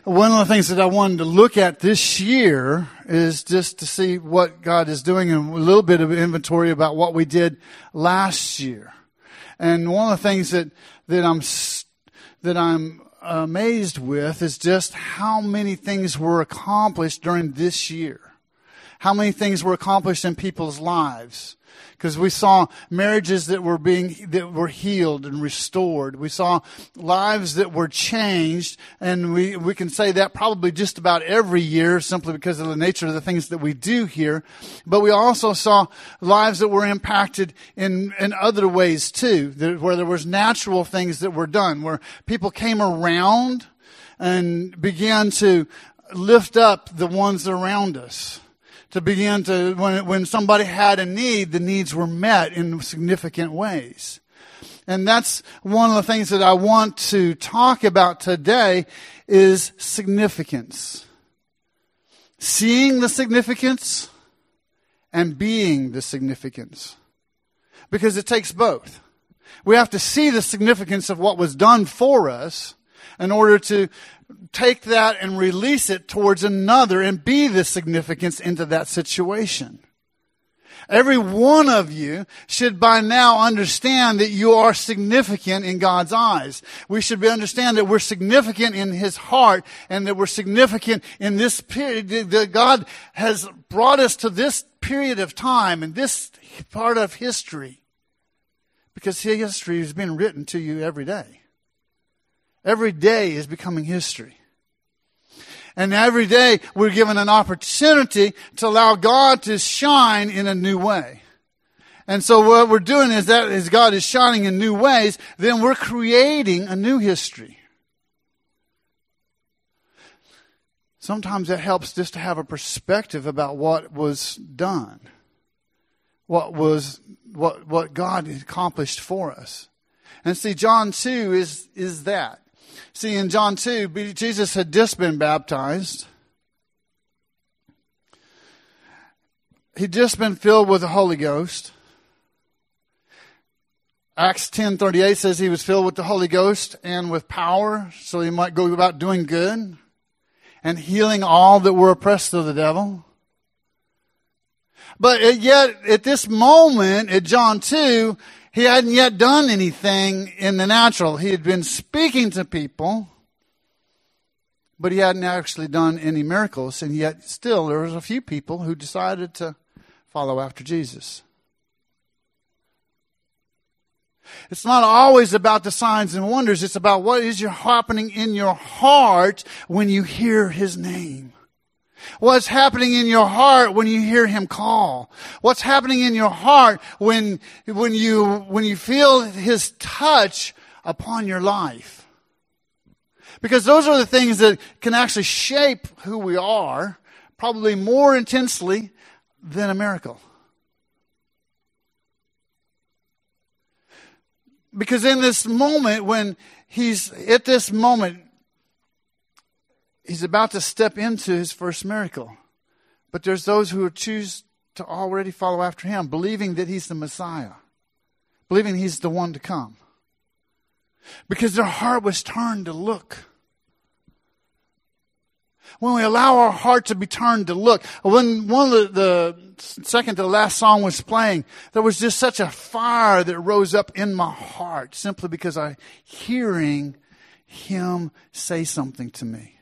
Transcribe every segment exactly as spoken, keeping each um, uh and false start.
One of the things that I wanted to look at this year is just to see what God is doing and a little bit of inventory about what we did last year. And one of the things that, that I'm, that I'm amazed with is just how many things were accomplished during this year. How many things were accomplished in people's lives. Because we saw marriages that were being, that were healed and restored. We saw lives that were changed. And we, we can say that probably just about every year simply because of the nature of the things that we do here. But we also saw lives that were impacted in, in other ways too. Where there was natural things that were done. Where people came around and began to lift up the ones around us. To begin to, when, when somebody had a need, the needs were met in significant ways. And that's one of the things that I want to talk about today is significance. Seeing the significance and being the significance. Because it takes both. We have to see the significance of what was done for us in order to take that and release it towards another and be the significance into that situation. Every one of you should by now understand that you are significant in God's eyes. We should be understand that we're significant in His heart and that we're significant in this period. That God has brought us to this period of time and this part of history because history is being written to you every day. Every day is becoming history. And every day we're given an opportunity to allow God to shine in a new way. And so what we're doing is that as God is shining in new ways, then we're creating a new history. Sometimes that helps just to have a perspective about what was done. What was, what, what God accomplished for us. And see, John two is, is that. See, in John two, Jesus had just been baptized. He'd just been filled with the Holy Ghost. Acts ten thirty-eight says he was filled with the Holy Ghost and with power, so he might go about doing good and healing all that were oppressed of the devil. But yet, at this moment, at John two, he hadn't yet done anything in the natural. He had been speaking to people, but he hadn't actually done any miracles. And yet still there was a few people who decided to follow after Jesus. It's not always about the signs and wonders. It's about what is happening in your heart when you hear His name. What's happening in your heart when you hear Him call? What's happening in your heart when, when you, when you feel His touch upon your life? Because those are the things that can actually shape who we are, probably more intensely than a miracle. Because in this moment, when He's at this moment, He's about to step into His first miracle. But there's those who choose to already follow after Him, believing that He's the Messiah. Believing He's the one to come. Because their heart was turned to look. When we allow our heart to be turned to look. When one of the, the second to the last song was playing, there was just such a fire that rose up in my heart. Simply because I hearing Him say something to me.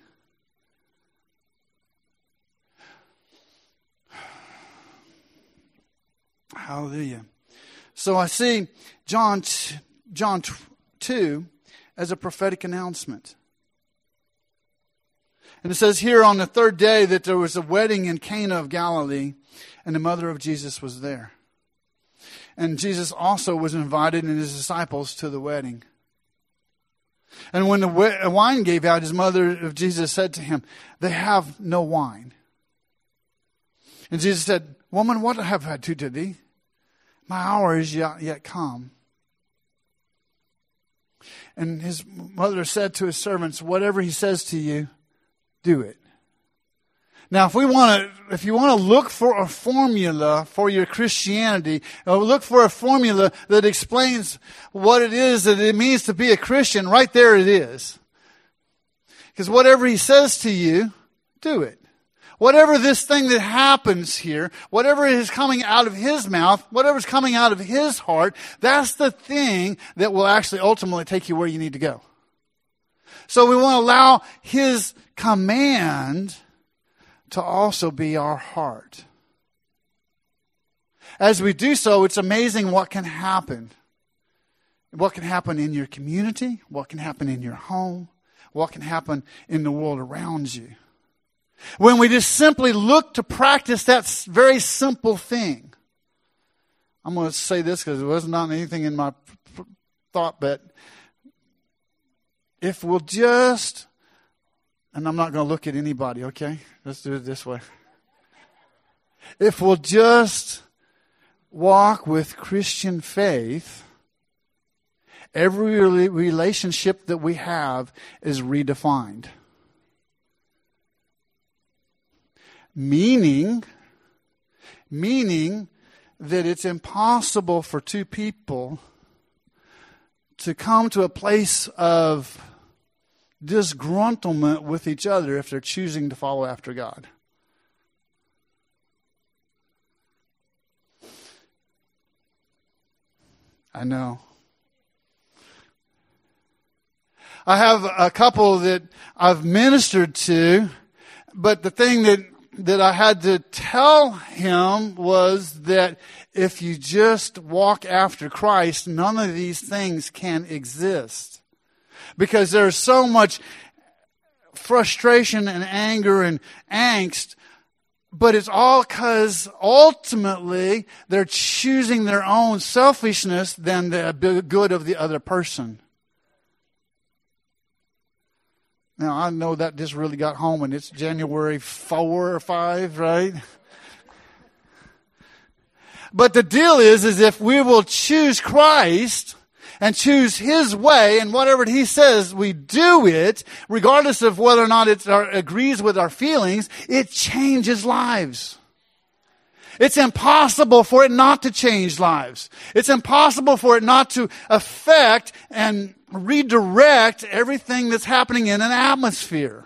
Hallelujah. So I see John, John two as a prophetic announcement. And it says here on the third day that there was a wedding in Cana of Galilee and the mother of Jesus was there. And Jesus also was invited and His disciples to the wedding. And when the wine gave out, His mother of Jesus said to Him, "They have no wine." And Jesus said, "Woman, what have I to do to thee? My hour is yet, yet come." And His mother said to His servants, "Whatever He says to you, do it." Now, if we want to, if you want to look for a formula for your Christianity, or look for a formula that explains what it is that it means to be a Christian, right there it is. Because whatever he says to you, do it. Whatever this thing that happens here, whatever is coming out of his mouth, whatever's coming out of his heart, that's the thing that will actually ultimately take you where you need to go. So we want to allow his command to also be our heart. As we do so, it's amazing what can happen. What can happen in your community, what can happen in your home, what can happen in the world around you. When we just simply look to practice that very simple thing. I'm going to say this because it was not anything in my thought, but if we'll just, and I'm not going to look at anybody, okay? Let's do it this way. If we'll just walk with Christian faith, every relationship that we have is redefined. Meaning, meaning that it's impossible for two people to come to a place of disgruntlement with each other if they're choosing to follow after God. I know. I have a couple that I've ministered to, but the thing that that I had to tell him was that if you just walk after Christ, none of these things can exist. Because there's so much frustration and anger and angst, but it's all because ultimately they're choosing their own selfishness than the good of the other person. Now, I know that just really got home, and it's January fourth or five, right? But the deal is, is if we will choose Christ and choose His way, and whatever He says, we do it, regardless of whether or not it agrees with our feelings, it changes lives. It's impossible for it not to change lives. It's impossible for it not to affect and redirect everything that's happening in an atmosphere.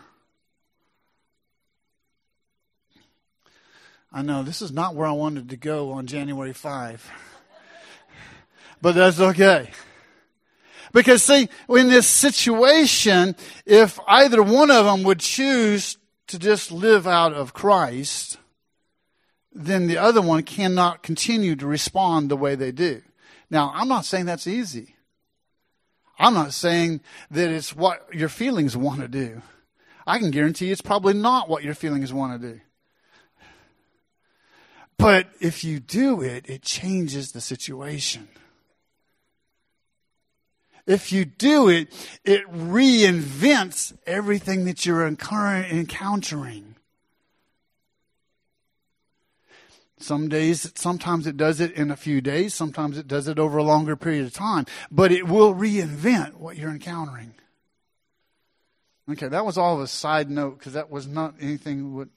I know this is not where I wanted to go on January fifth. But that's okay. Because see, in this situation, if either one of them would choose to just live out of Christ, then the other one cannot continue to respond the way they do. Now, I'm not saying that's easy. I'm not saying that it's what your feelings want to do. I can guarantee it's probably not what your feelings want to do. But if you do it, it changes the situation. If you do it, it reinvents everything that you're encountering. Some days, sometimes it does it in a few days. Sometimes it does it over a longer period of time. But it will reinvent what you're encountering. Okay, that was all of a side note because that was not anything. What,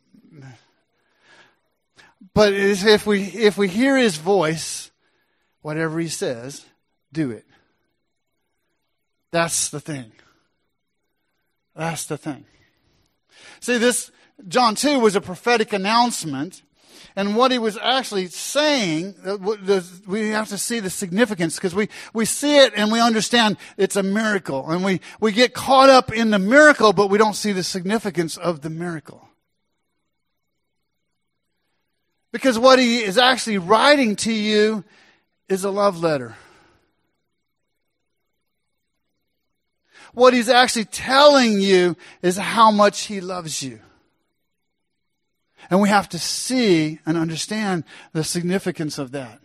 but if we if we hear His voice, whatever He says, do it. That's the thing. That's the thing. See, this John two was a prophetic announcement. And what he was actually saying, we have to see the significance because we, we see it and we understand it's a miracle. And we, we get caught up in the miracle, but we don't see the significance of the miracle. Because what he is actually writing to you is a love letter. What he's actually telling you is how much he loves you. And we have to see and understand the significance of that.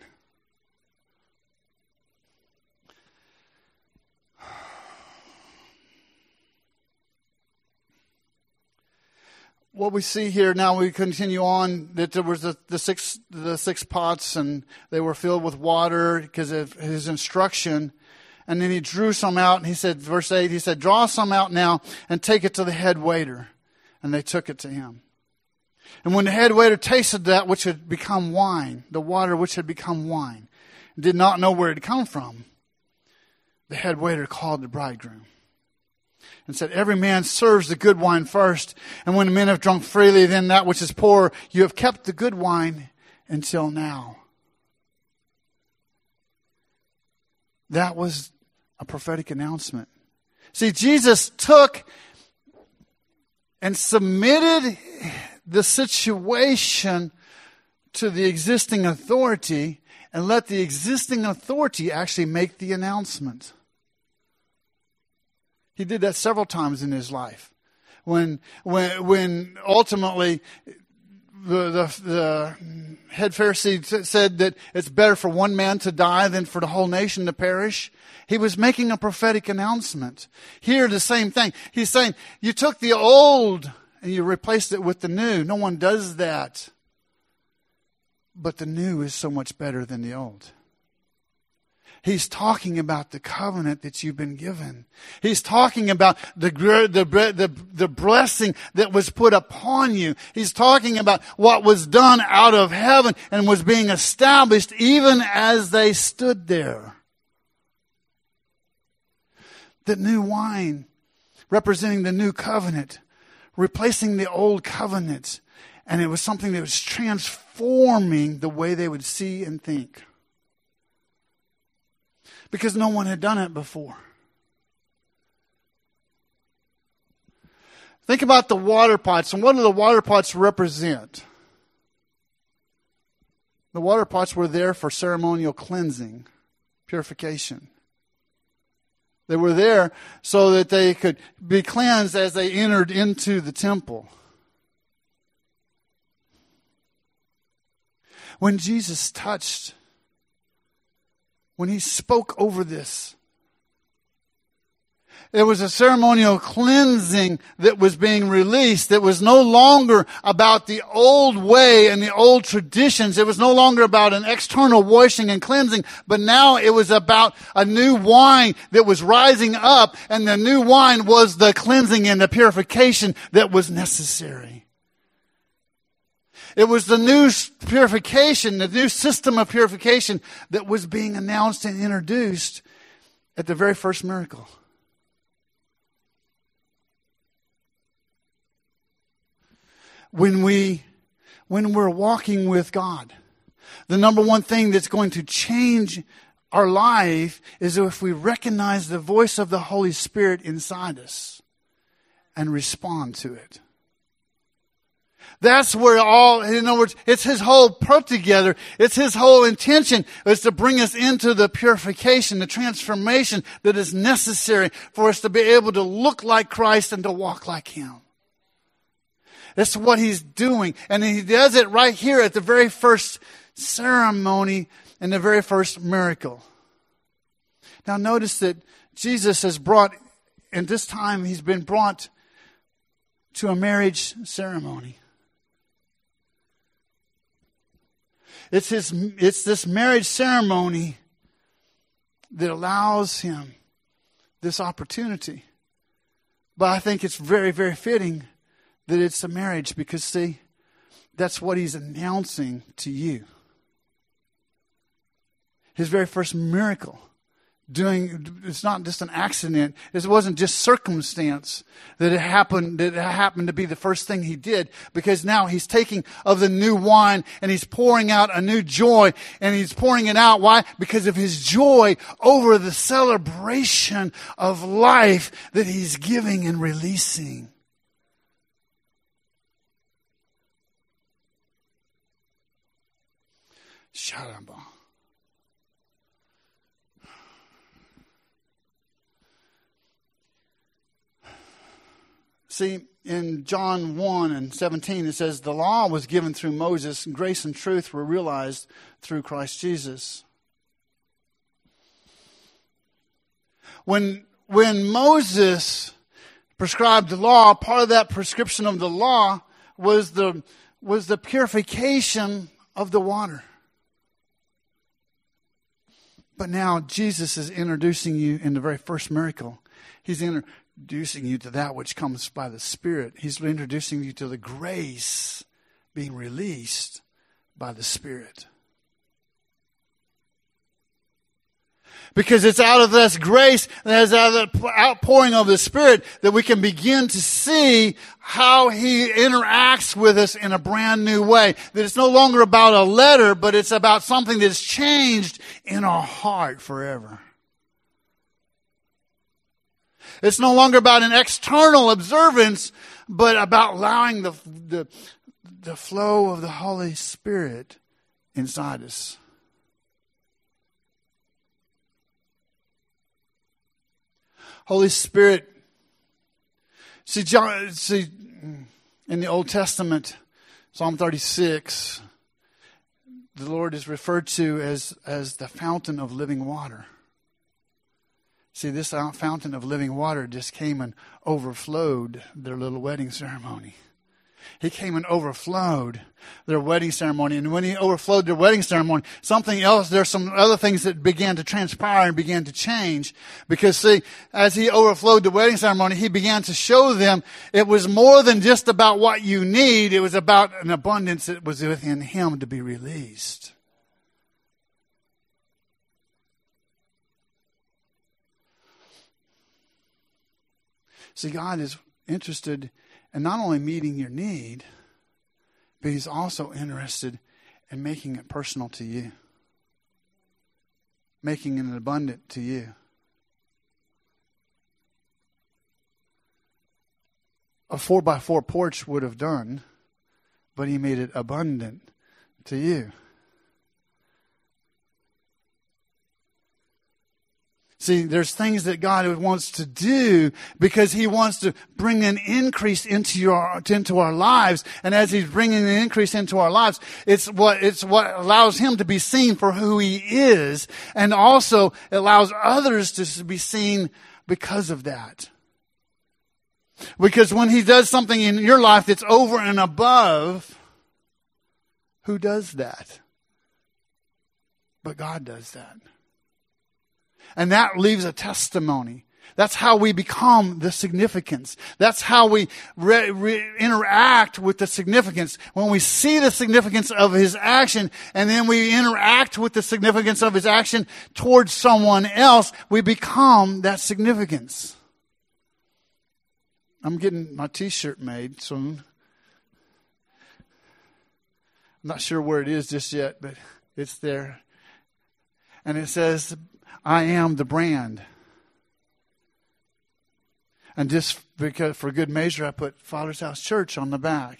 What we see here now, we continue on, that there was the, the six the six pots and they were filled with water because of his instruction. And then he drew some out and he said, verse eight, he said, draw some out now and take it to the head waiter. And they took it to him. And when the head waiter tasted that which had become wine, the water which had become wine, did not know where it had come from, the head waiter called the bridegroom. and said, every man serves the good wine first, and when the men have drunk freely, then that which is poor, you have kept the good wine until now. That was a prophetic announcement. See, Jesus took and submitted the situation to the existing authority and let the existing authority actually make the announcement. He did that several times in his life. When, when, when ultimately the, the, the head Pharisee said that it's better for one man to die than for the whole nation to perish, he was making a prophetic announcement. Here, the same thing. He's saying, you took the old and you replaced it with the new. No one does that. But the new is so much better than the old. He's talking about the covenant that you've been given. He's talking about the, the, the, the blessing that was put upon you. He's talking about what was done out of heaven and was being established even as they stood there. The new wine representing the new covenant, replacing the old covenant. And it was something that was transforming the way they would see and think. Because no one had done it before. Think about the water pots. And what do the water pots represent? The water pots were there for ceremonial cleansing, purification. They were there so that they could be cleansed as they entered into the temple. When Jesus touched, when he spoke over this, there was a ceremonial cleansing that was being released. That was no longer about the old way and the old traditions. It was no longer about an external washing and cleansing, but now it was about a new wine that was rising up, and the new wine was the cleansing and the purification that was necessary. It was the new purification, the new system of purification that was being announced and introduced at the very first miracle. When we, when we're walking with God, the number one thing that's going to change our life is if we recognize the voice of the Holy Spirit inside us and respond to it. That's where all, in other words, it's his whole put together. It's his whole intention is to bring us into the purification, the transformation that is necessary for us to be able to look like Christ and to walk like him. That's what he's doing. And he does it right here at the very first ceremony and the very first miracle. Now notice that Jesus has brought, and this time he's been brought to a marriage ceremony. It's his, it's this marriage ceremony that allows him this opportunity. But I think it's very, very fitting that it's a marriage because, see, that's what he's announcing to you. His very first miracle. Doing, it's not just an accident. It wasn't just circumstance that it happened, that it happened to be the first thing he did, because now he's taking of the new wine and he's pouring out a new joy, and he's pouring it out. Why? Because of his joy over the celebration of life that he's giving and releasing. Shalom. See, in John one and seventeen, it says, the law was given through Moses, and grace and truth were realized through Christ Jesus. When, when Moses prescribed the law, part of that prescription of the law was the, was the purification of the water. But now Jesus is introducing you in the very first miracle. He's introducing Introducing you to that which comes by the Spirit. He's introducing you to the grace being released by the Spirit. Because it's out of this grace and it's out of the outpouring of the Spirit that we can begin to see how He interacts with us in a brand new way. That it's no longer about a letter, but it's about something that's changed in our heart forever. It's no longer about an external observance, but about allowing the, the, the flow of the Holy Spirit inside us. Holy Spirit, see, John, see, in the Old Testament, Psalm thirty-six, the Lord is referred to as, as the fountain of living water. See, this fountain of living water just came and overflowed their little wedding ceremony. He came and overflowed their wedding ceremony. And when he overflowed their wedding ceremony, something else, there's some other things that began to transpire and began to change. Because see, as he overflowed the wedding ceremony, he began to show them it was more than just about what you need. It was about an abundance that was within him to be released. See, God is interested in not only meeting your need, but He's also interested in making it personal to you. Making it abundant to you. A four by four porch would have done, but He made it abundant to you. See, there's things that God wants to do because He wants to bring an increase into your into our lives, and as He's bringing an increase into our lives, it's what it's what allows Him to be seen for who He is, and also allows others to be seen because of that. Because when He does something in your life that's over and above, who does that? But God does that. And that leaves a testimony. That's how we become the significance. That's how we re- re- interact with the significance. When we see the significance of His action and then we interact with the significance of His action towards someone else, we become that significance. I'm getting my t-shirt made soon. I'm not sure where it is just yet, but it's there. And it says, I am the brand. And just because for good measure, I put Father's House Church on the back.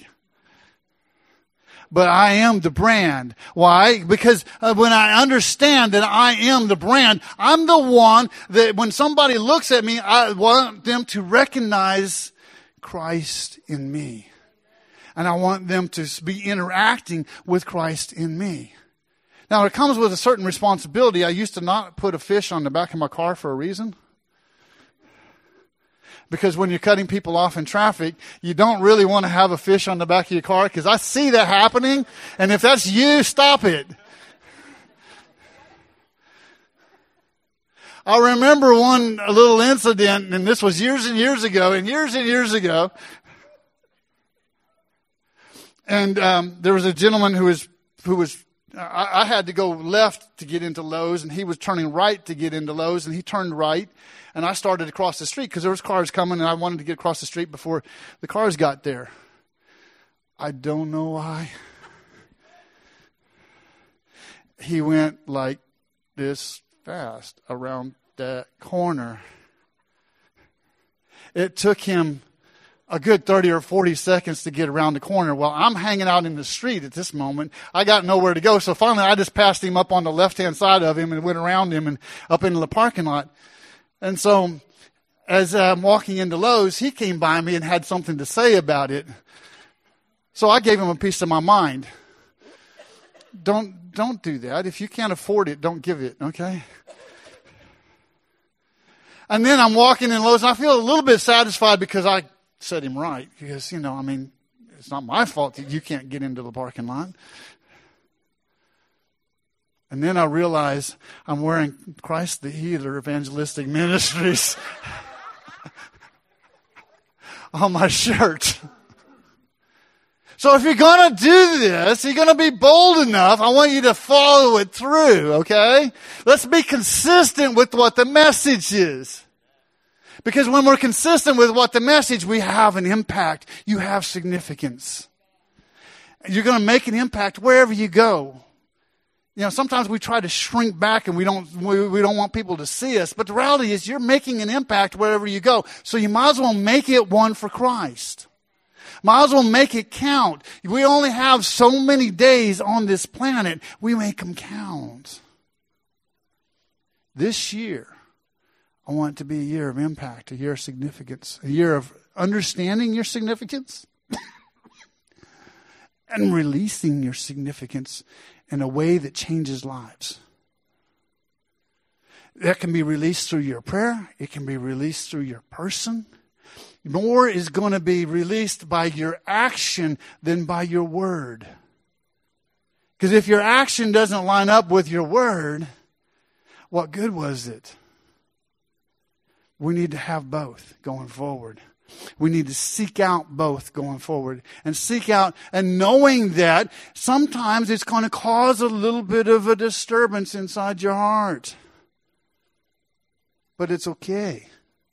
But I am the brand. Why? Because uh, when I understand that I am the brand, I'm the one that when somebody looks at me, I want them to recognize Christ in me. And I want them to be interacting with Christ in me. Now, it comes with a certain responsibility. I used to not put a fish on the back of my car for a reason. Because when you're cutting people off in traffic, you don't really want to have a fish on the back of your car, because I see that happening. And if that's you, stop it. I remember one a little incident, and this was years and years ago, and years and years ago. And um, there was a gentleman who was who was. I, I had to go left to get into Lowe's, and he was turning right to get into Lowe's, and he turned right, and I started to cross the street because there was cars coming, and I wanted to get across the street before the cars got there. I don't know why. He went like this fast around that corner. It took him a good thirty or forty seconds to get around the corner. Well, I'm hanging out in the street at this moment. I got nowhere to go. So finally I just passed him up on the left-hand side of him and went around him and up into the parking lot. And so as I'm walking into Lowe's, he came by me and had something to say about it. So I gave him a piece of my mind. Don't, don't do that. If you can't afford it, don't give it. Okay. And then I'm walking in Lowe's and I feel a little bit satisfied because I set him right, because, you know, I mean, it's not my fault that you can't get into the parking lot. And then I realize I'm wearing Christ the Healer Evangelistic Ministries on my shirt. So if you're going to do this, you're going to be bold enough. I want you to follow it through, okay? Let's be consistent with what the message is. Because when we're consistent with what the message, we have an impact. You have significance. You're going to make an impact wherever you go. You know, sometimes we try to shrink back and we don't, we, we don't want people to see us. But the reality is you're making an impact wherever you go. So you might as well make it one for Christ. Might as well make it count. We only have so many days on this planet. We make them count. This year, I want it to be a year of impact, a year of significance, a year of understanding your significance and releasing your significance in a way that changes lives. That can be released through your prayer. It can be released through your person. More is going to be released by your action than by your word. Because if your action doesn't line up with your word, what good was it? We need to have both going forward. We need to seek out both going forward. And seek out, and knowing that sometimes it's going to cause a little bit of a disturbance inside your heart. But it's okay.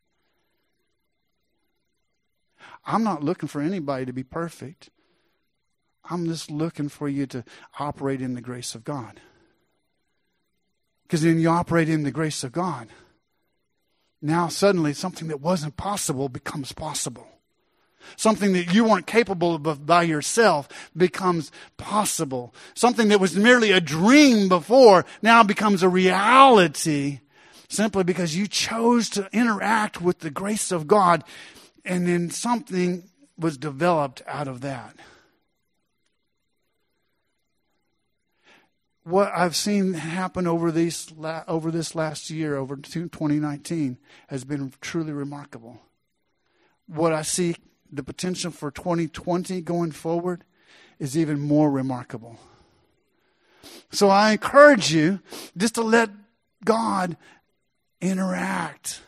I'm not looking for anybody to be perfect. I'm just looking for you to operate in the grace of God. Because then you operate in the grace of God. Now suddenly something that wasn't possible becomes possible. Something that you weren't capable of by yourself becomes possible. Something that was merely a dream before now becomes a reality simply because you chose to interact with the grace of God, and then something was developed out of that. What I've seen happen over these over this last year, over twenty nineteen, has been truly remarkable. What I see the potential for twenty twenty going forward is even more remarkable. So I encourage you just to let God interact.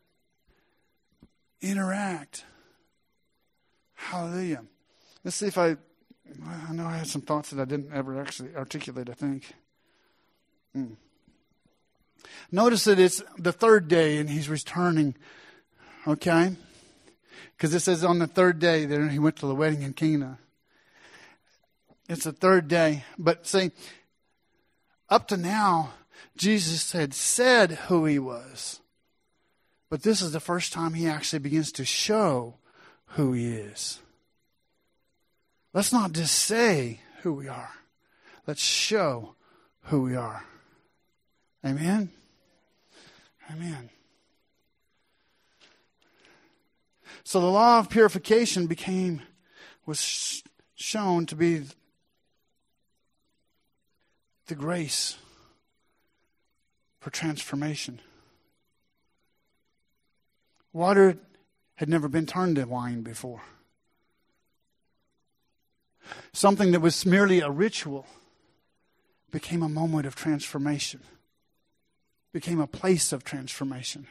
Interact. Hallelujah. Let's see if I... I know I had some thoughts that I didn't ever actually articulate, I think. Mm. Notice that it's the third day and he's returning. Okay? Because it says on the third day that he went to the wedding in Cana. It's the third day. But see, up to now, Jesus had said who he was. But this is the first time he actually begins to show who he is. Let's not just say who we are. Let's show who we are. Amen? Amen. So the law of purification became, was shown to be the grace for transformation. Water had never been turned to wine before. Something that was merely a ritual became a moment of transformation, became a place of transformation.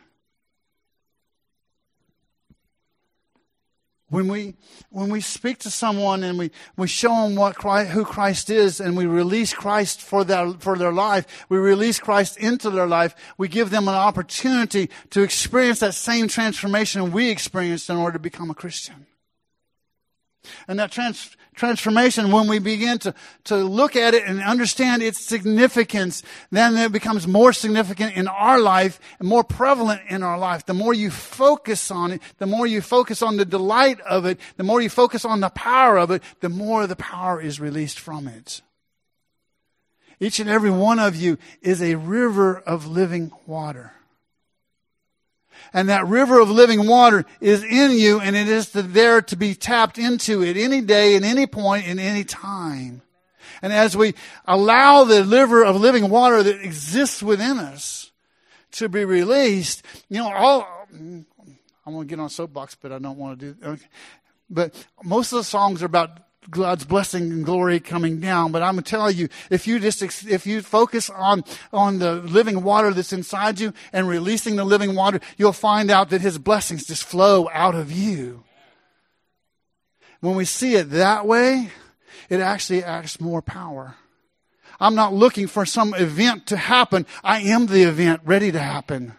When we when we speak to someone and we, we show them what Christ, who Christ is, and we release Christ for their for their life, we release Christ into their life, we give them an opportunity to experience that same transformation we experienced in order to become a Christian. And that trans, transformation, when we begin to, to look at it and understand its significance, then it becomes more significant in our life and more prevalent in our life. The more you focus on it, the more you focus on the delight of it, the more you focus on the power of it, the more the power is released from it. Each and every one of you is a river of living water. And that river of living water is in you, and it is there to be tapped into at any day, at any point, in any time. And as we allow the river of living water that exists within us to be released, you know, all, I'm going to get on a soapbox, but I don't want to do okay. But most of the songs are about God's blessing and glory coming down. But I'm going to tell you, if you just, if you focus on, on the living water that's inside you and releasing the living water, you'll find out that his blessings just flow out of you. When we see it that way, it actually acts more power. I'm not looking for some event to happen. I am the event ready to happen.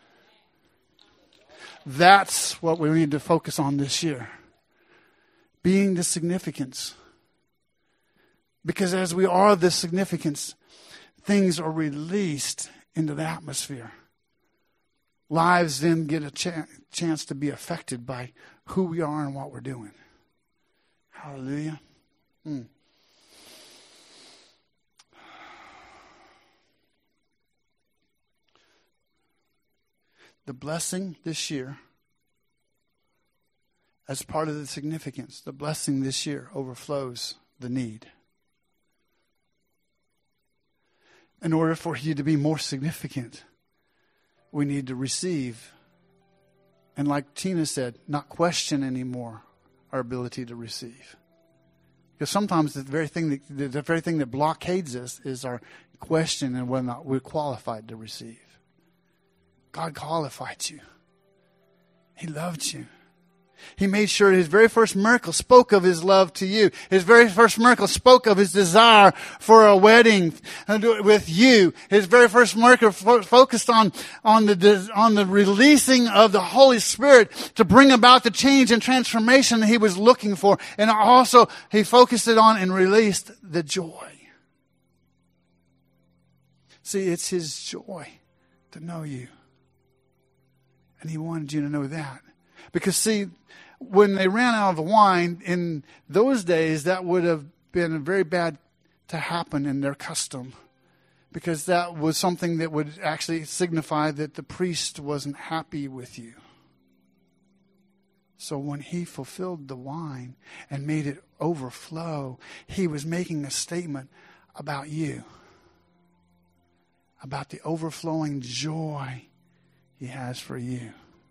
That's what we need to focus on this year. Being the significance. Because as we are the significance, things are released into the atmosphere. Lives then get a ch- chance to be affected by who we are and what we're doing. Hallelujah. Mm. The blessing this year, as part of the significance, the blessing this year overflows the need. In order for you to be more significant, we need to receive. And like Tina said, not question anymore our ability to receive. Because sometimes the very thing that, the very thing that blockades us is our question and whether or not we're qualified to receive. God qualified you. He loved you. He made sure his very first miracle spoke of his love to you. His very first miracle spoke of his desire for a wedding with you. His very first miracle fo- focused on, on the, on the releasing of the Holy Spirit to bring about the change and transformation that he was looking for. And also he focused it on and released the joy. See, it's his joy to know you. And he wanted you to know that. Because see, when they ran out of the wine, in those days, that would have been very bad to happen in their custom. Because that was something that would actually signify that the priest wasn't happy with you. So when he fulfilled the wine and made it overflow, he was making a statement about you. About the overflowing joy he has for you.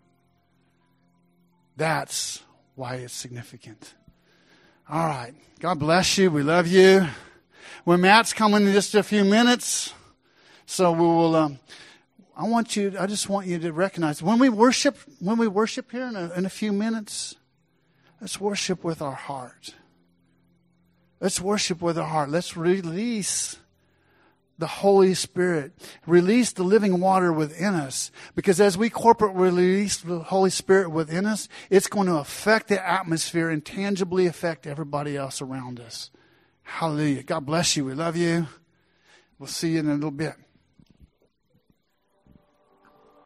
That's why it's significant. All right. God bless you. We love you. When Matt's coming in just a few minutes, so we will. Um, I want you. I just want you to recognize when we worship. When we worship here in a, in a few minutes, let's worship with our heart. Let's worship with our heart. Let's release the Holy Spirit. Release the living water within us. Because as we corporate release the Holy Spirit within us, it's going to affect the atmosphere and tangibly affect everybody else around us. Hallelujah. God bless you. We love you. We'll see you in a little bit.